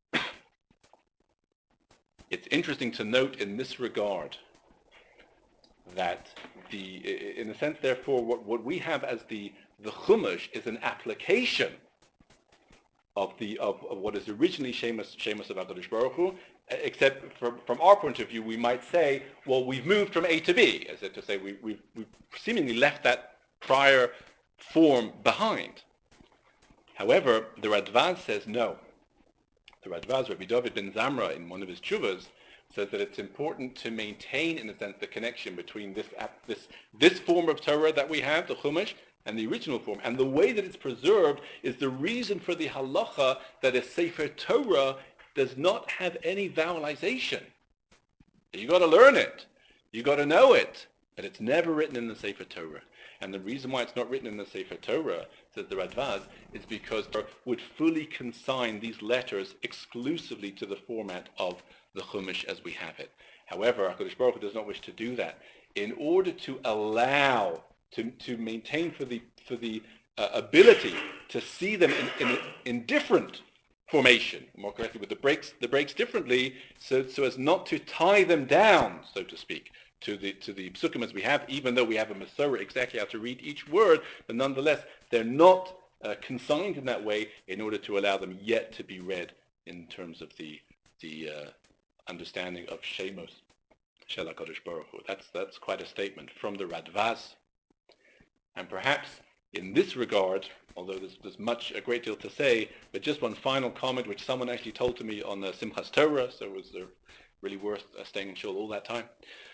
It's interesting to note in this regard that the, in a sense, therefore, what, what we have as the, the Chumash is an application of the of, of what is originally Shemus Shemus of HaKadosh Baruch Hu, except from, from our point of view, we might say, well, we've moved from A to B, as if to say we, we've, we've seemingly left that prior form behind. However, the Radvaz says no. The Radvaz, Rabbi David ben Zamra, in one of his tshuvas, says that it's important to maintain, in a sense, the connection between this this this form of Torah that we have, the Chumash, and the original form. And the way that it's preserved is the reason for the halacha that a Sefer Torah does not have any vowelization. You got to learn it. You got to know it. but it's never written in the Sefer Torah. And the reason why it's not written in the Sefer Torah, says the Radvaz, is because Torah would fully consign these letters exclusively to the format of the Chumash as we have it. However, HaKadosh Baruch Hu does not wish to do that. In order to allow, to, to maintain for the for the uh, ability to see them in, in, in different formation, more correctly with the breaks the breaks differently, so so as not to tie them down, so to speak, to the to the psukim as we have, even though we have a Masorah exactly how to read each word, but nonetheless they're not uh, consigned in that way in order to allow them yet to be read in terms of the the uh, understanding of Shemos Shel HaKadosh Baruch Hu. That's that's quite a statement from the Radvaz, and perhaps in this regard, although there's, there's much, a great deal to say, but just one final comment which someone actually told to me on the Simchas Torah, so it was uh, really worth uh, staying in shul all that time.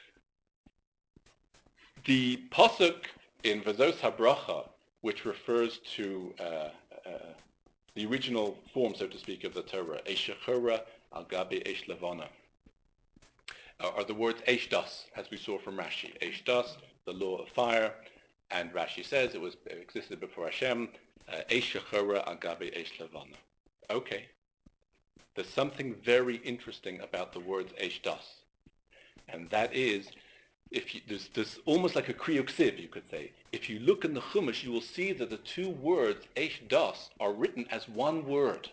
The pasuk in Vazos HaBracha, which refers to uh, uh, the original form, so to speak, of the Torah, Eish Shechora al Gabi Eish Levana, uh, are the words Eish Das, as we saw from Rashi. Eish Das, the law of fire, and Rashi says it was it existed before Hashem. Eish Shechora al Gabi Eish Levana. Okay. There's something very interesting about the words Eish Das, and that is, if you, there's, there's almost like a kriyuksiv, you could say. If you look in the Chumash, you will see that the two words Eish Das are written as one word.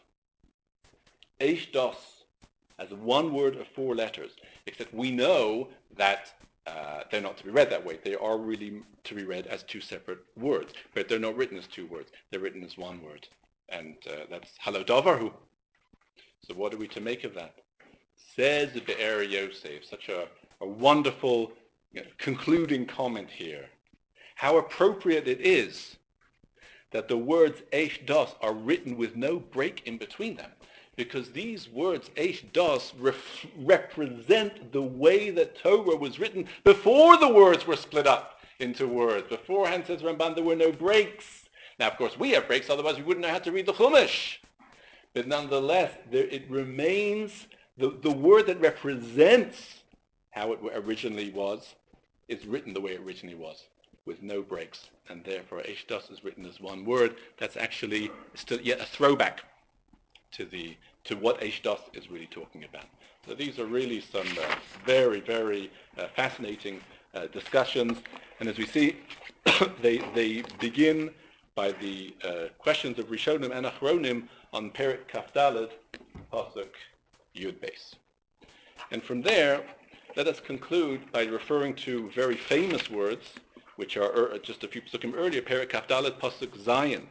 Eish Das, as one word of four letters. Except we know that uh, they're not to be read that way. They are really to be read as two separate words, but they're not written as two words. They're written as one word, and uh, that's Halo Davarhu. So what are we to make of that? Says the Be'er Yosef, such a, a wonderful you know, concluding comment here. How appropriate it is that the words Eish Das are written with no break in between them, because these words Eish Das ref- represent the way that Torah was written before the words were split up into words. Beforehand, says Ramban, there were no breaks. Now, of course, we have breaks, otherwise we wouldn't know how to read the Chumash. But nonetheless, there, it remains, the, the word that represents how it originally was is written the way it originally was, with no breaks. And therefore, Eish Das is written as one word. That's actually still yet a throwback to the to what Eish Das is really talking about. So these are really some uh, very, very uh, fascinating uh, discussions. And as we see, they they begin by the uh, questions of Rishonim and Achronim on Perek Kaf Daled, Pasuk Yud Beis. And from there, let us conclude by referring to very famous words, which are uh, just a few psukim earlier, Perek Kaf Daled, Pasuk Zayin.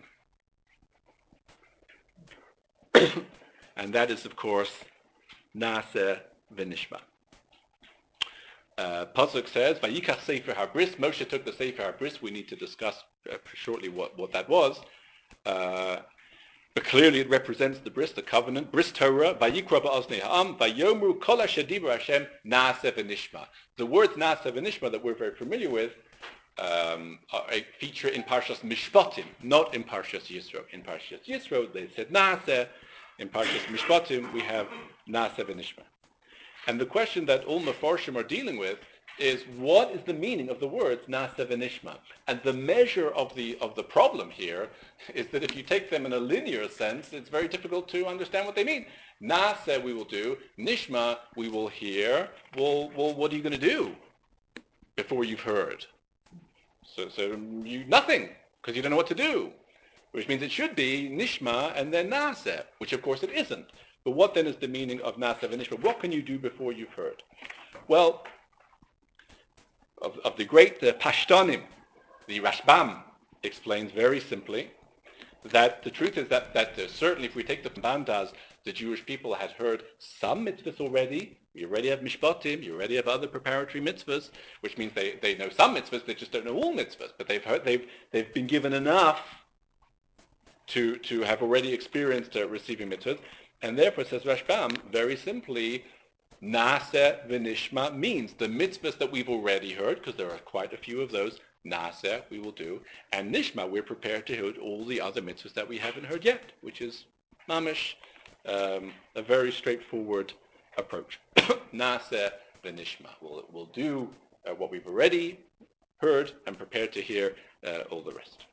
And that is, of course, Naaseh v'nishma. Uh, Pasuk says, Vayikach Sefer HaBris, Moshe took the Sefer HaBris. We need to discuss uh, shortly what, what that was. Uh, but clearly it represents the Bris, the covenant, Bris Torah, Vayikra ba'oznei ha'am, Vayomru kol asher dibur Hashem, Naaseh v'nishma. The words Naaseh v'nishma that we're very familiar with um, are a feature in Parshas Mishpatim, not in Parshas Yisro. In Parshas Yisro, they said Naaseh. In Parshas Mishpatim, we have Naaseh v'nishma. And the question that all Mefarshim are dealing with is, what is the meaning of the words Naaseh v'nishma? And the measure of the of the problem here is that if you take them in a linear sense, it's very difficult to understand what they mean. Naaseh we will do, Nishma we will hear. Well, well, what are you going to do before you've heard? So, so you nothing, because you don't know what to do. Which means it should be Nishma and then Naaseh, which of course it isn't. But what then is the meaning of Naaseh and Nishma? What can you do before you've heard? Well, of, of the great uh, Pashtanim, the Rashbam explains very simply that the truth is that, that uh, certainly if we take the Bandas, the Jewish people had heard some mitzvahs already. You already have mishpatim, you already have other preparatory mitzvahs, which means they, they know some mitzvahs, they just don't know all mitzvahs. But they've heard, they've, they've been given enough to to have already experienced uh, receiving mitzvahs, and therefore, says Rashbam, very simply, Naaseh v'nishma means the mitzvahs that we've already heard, because there are quite a few of those, Naaseh we will do, and Nishma we're prepared to hear all the other mitzvahs that we haven't heard yet, which is mamish, um, a very straightforward approach. Naaseh v'nishma, we'll, we'll do uh, what we've already heard and prepared to hear uh, all the rest.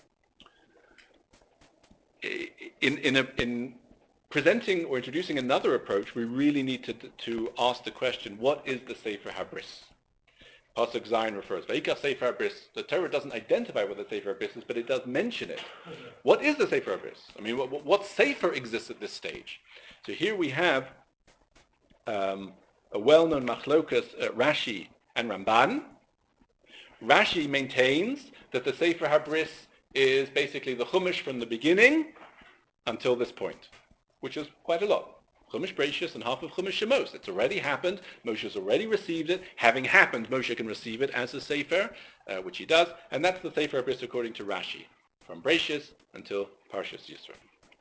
In, in, a, in presenting or introducing another approach, we really need to, to ask the question, what is the Sefer HaBris? Pasuk Zayin refers, Vayikach Sefer HaBris. The Torah doesn't identify what the Sefer HaBris is, but it does mention it. What is the Sefer HaBris? I mean, what, what Sefer exists at this stage? So here we have um, a well-known machlokas, uh, Rashi and Ramban. Rashi maintains that the Sefer HaBris is basically the Chumash from the beginning until this point, which is quite a lot. Chumash Bereishis and half of Chumash Shemos. It's already happened. Moshe has already received it. Having happened, Moshe can receive it as a Sefer, uh, which he does, and that's the Sefer HaBris according to Rashi, from Bereishis until Parshas Yisro.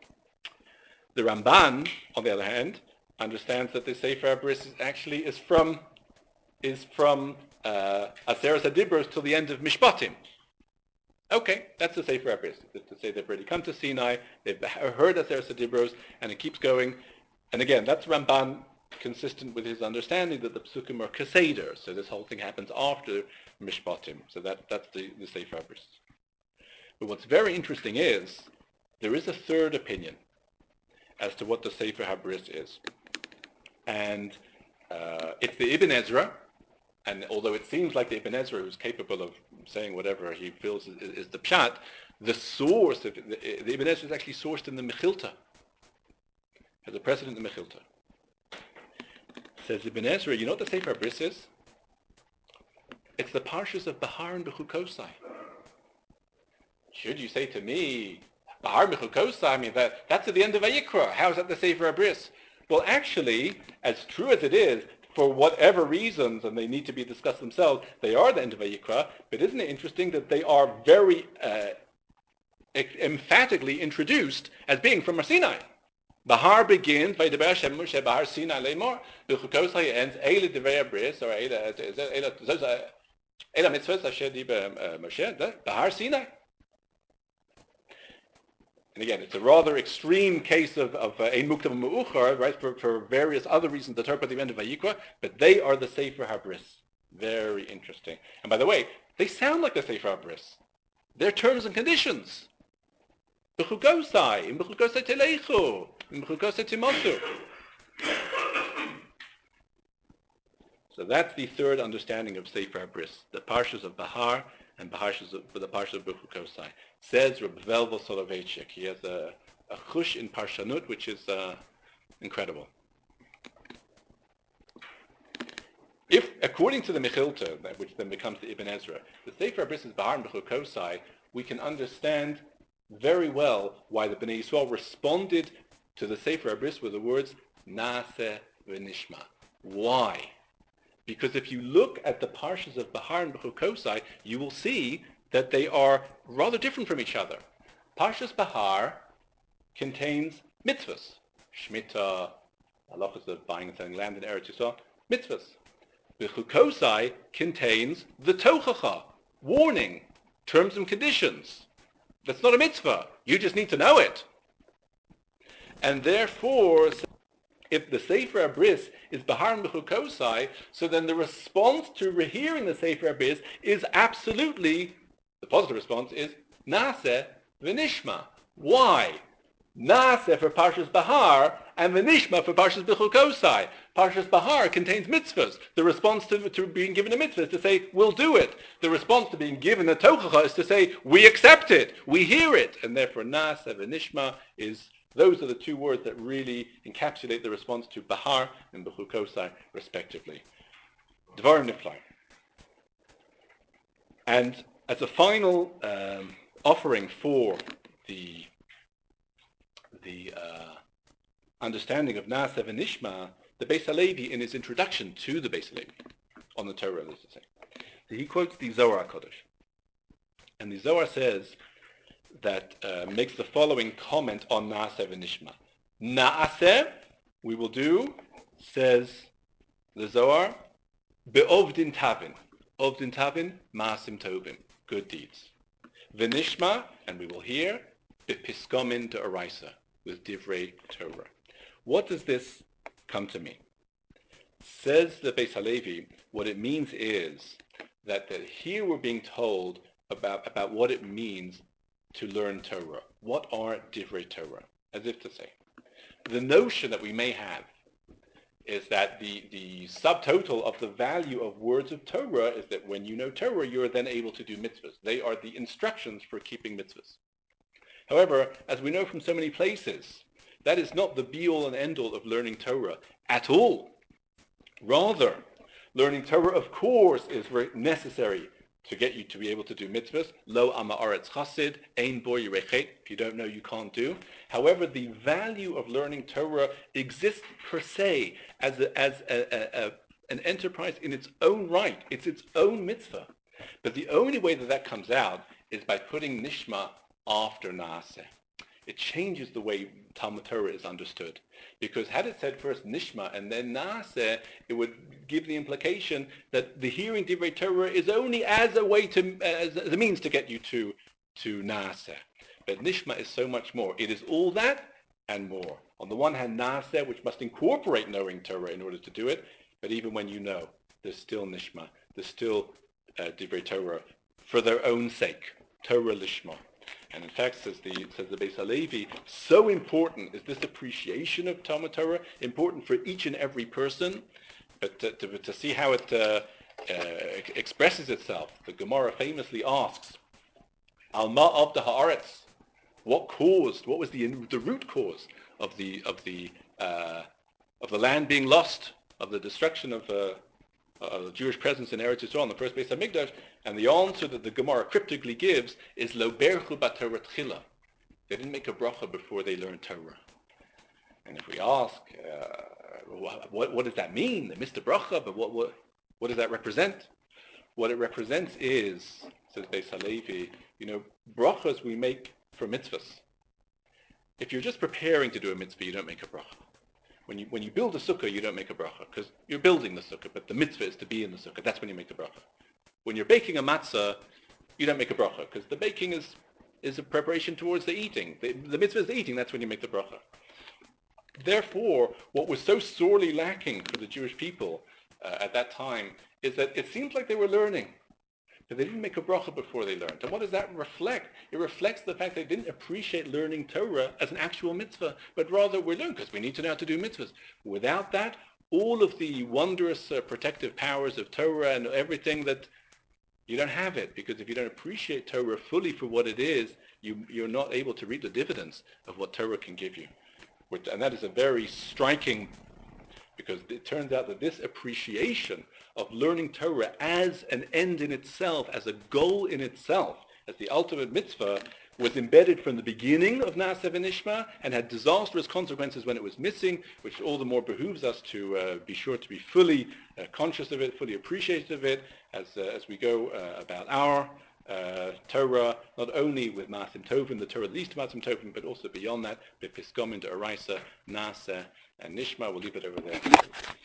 The Ramban, on the other hand, understands that the Sefer HaBris is actually is from is from uh, Aseres HaDibros till the end of Mishpatim. Okay, that's the Sefer HaBris. To say they've already come to Sinai, they've heard Aseres HaDibros, and it keeps going. And again, that's Ramban consistent with his understanding that the Psukim are Keseder, so this whole thing happens after Mishpatim. So that, that's the, the Sefer HaBris. But what's very interesting is, there is a third opinion as to what the Sefer HaBris is. And uh, it's the Ibn Ezra, and although it seems like the Ibn Ezra, who's capable of saying whatever he feels is, is the Pshat, the source of the, the Ibn Ezra is actually sourced in the Mechilta. Has a precedent in the Mechilta. Says Ibn Ezra, you know what the Sefer HaBris is? It's the Parshas of Bahar and Bechukosai. Should you say to me, Bahar and Bechukosai, I mean, that, that's at the end of Vayikra. How is that the Sefer HaBris? Well, actually, as true as it is, for whatever reasons, and they need to be discussed themselves, they are the end of Vayikra, but isn't it interesting that they are very uh, emphatically introduced as being from Sinai? Bahar begins, Vaydaber Hashem Moshe Bahar Sinai Lemor, Bechukosai ends, Eile Devei HaBris, or Eile Mitzvot Asher Diber Moshe, Bahar Sinai. And again, it's a rather extreme case of of Ein Muktam Me'uchar, right? For, for various other reasons, the Torah at the end of Vayikra, but they are the Sefer HaBris. Very interesting. And by the way, they sound like the Sefer HaBris. They're terms and conditions. Bechukosai, Bechukosai Teleichu, Bechukosai Timosu. So that's the third understanding of Sefer HaBris, the Parshas of Bahar and Parshas of, the Parshas of Bechukosai. Says Reb Velvel Soloveitchik. He has a, a chush in Parshanut, which is uh, incredible. If, according to the Mechilta, which then becomes the Ibn Ezra, the Sefer HaBris is Bahar and Bechukosai, we can understand very well why the Bnei Yisrael responded to the Sefer HaBris with the words Naaseh v'nishma. Why? Because if you look at the Parshas of Bahar and Bechukosai, you will see that they are rather different from each other. Parshas Bahar contains mitzvahs, Shemitah, halachas of buying and selling land in Eretz Yisrael, mitzvahs. Bechukosai contains the tochacha, warning, terms and conditions. That's not a mitzvah. You just need to know it. And therefore, if the Sefer HaBris is Bahar and Bechukosai, so then the response to hearing the Sefer HaBris is absolutely, the positive response is Naaseh v'nishma. Why? Naaseh for Parshas Bahar and v'nishma for Parshas Bechukosai. Parshas Bahar contains mitzvahs. The response to, to being given a mitzvah is to say, we'll do it. The response to being given a tochacha is to say, we accept it, we hear it. And therefore Naaseh v'nishma is, those are the two words that really encapsulate the response to Bahar and Bechukosai, respectively. Dvarim Niflaim. And as a final um, offering for the the uh, understanding of Naaseh v'nishma, the Beis Halevi, in his introduction to the Beis Halevi on the Torah, let's say, he quotes the Zohar HaKadosh. And the Zohar says that uh, makes the following comment on Naaseh v'nishma. Naaseh, we will do, says the Zohar, be'ovdin tavin. Ovdin tavin, ma'asim tovim, good deeds. V'nishma, and we will hear, be'piskomin de'oraisa, with divrei Torah. What does this come to mean? Says the Beis Halevi, what it means is that, that here we're being told about, about what it means to learn Torah. What are Divrei Torah? As if to say, the notion that we may have is that the, the subtotal of the value of words of Torah is that when you know Torah, you're then able to do mitzvahs. They are the instructions for keeping mitzvahs. However, as we know from so many places, that is not the be-all and end-all of learning Torah at all. Rather, learning Torah, of course, is very necessary to get you to be able to do mitzvahs. Lo ama aretz chasid, ein bo yirechet. If you don't know, you can't do. However, the value of learning Torah exists per se as, a, as a, a, a, an enterprise in its own right. It's its own mitzvah. But the only way that that comes out is by putting nishma after naaseh. It changes the way Talmud Torah is understood. Because had it said first nishma and then naaseh, it would give the implication that the hearing divrei Torah is only as a way to, as a means to get you to, to naaseh. But nishma is so much more. It is all that and more. On the one hand, naaseh, which must incorporate knowing Torah in order to do it, but even when you know, there's still nishma, there's still uh, divrei Torah for their own sake, Torah lishma. And in fact, says the says the Beis Halevi, so important is this appreciation of Talmud Torah, important for each and every person. But to, to, to see how it uh, uh, expresses itself, the Gemara famously asks, Al ma avda haaretz, what caused? What was the the root cause of the of the uh, of the land being lost, of the destruction of uh, uh, the Jewish presence in Eretz Yisrael, in the first Beis Hamikdash? And the answer that the Gemara cryptically gives is Lo berchu b'Torah tchila. They didn't make a bracha before they learned Torah. And if we ask, uh, what, what does that mean? They missed the bracha, but what, what, what does that represent? What it represents is, says Beis Halevi, you know, brachas we make for mitzvahs. If you're just preparing to do a mitzvah, you don't make a bracha. When you, when you build a sukkah, you don't make a bracha, because you're building the sukkah, but the mitzvah is to be in the sukkah. That's when you make the bracha. When you're baking a matzah, you don't make a bracha, because the baking is, is a preparation towards the eating. The, the mitzvah is the eating, that's when you make the bracha. Therefore, what was so sorely lacking for the Jewish people uh, at that time is that it seems like they were learning, but they didn't make a bracha before they learned. And what does that reflect? It reflects the fact they didn't appreciate learning Torah as an actual mitzvah, but rather we learn because we need to know how to do mitzvahs. Without that, all of the wondrous uh, protective powers of Torah and everything that you don't have it, because if you don't appreciate Torah fully for what it is, you, you're not able to reap the dividends of what Torah can give you. And that is a very striking, because it turns out that this appreciation of learning Torah as an end in itself, as a goal in itself, as the ultimate mitzvah, was embedded from the beginning of Naaseh v'Nishma and had disastrous consequences when it was missing, which all the more behooves us to uh, be sure to be fully uh, conscious of it, fully appreciative of it, as uh, as we go uh, about our uh, Torah, not only with Maasim Tovim, the Torah leads to Maasim Tovim, but also beyond that, B'Piskom into Araisa, Naaseh, and Nishma. We'll leave it over there.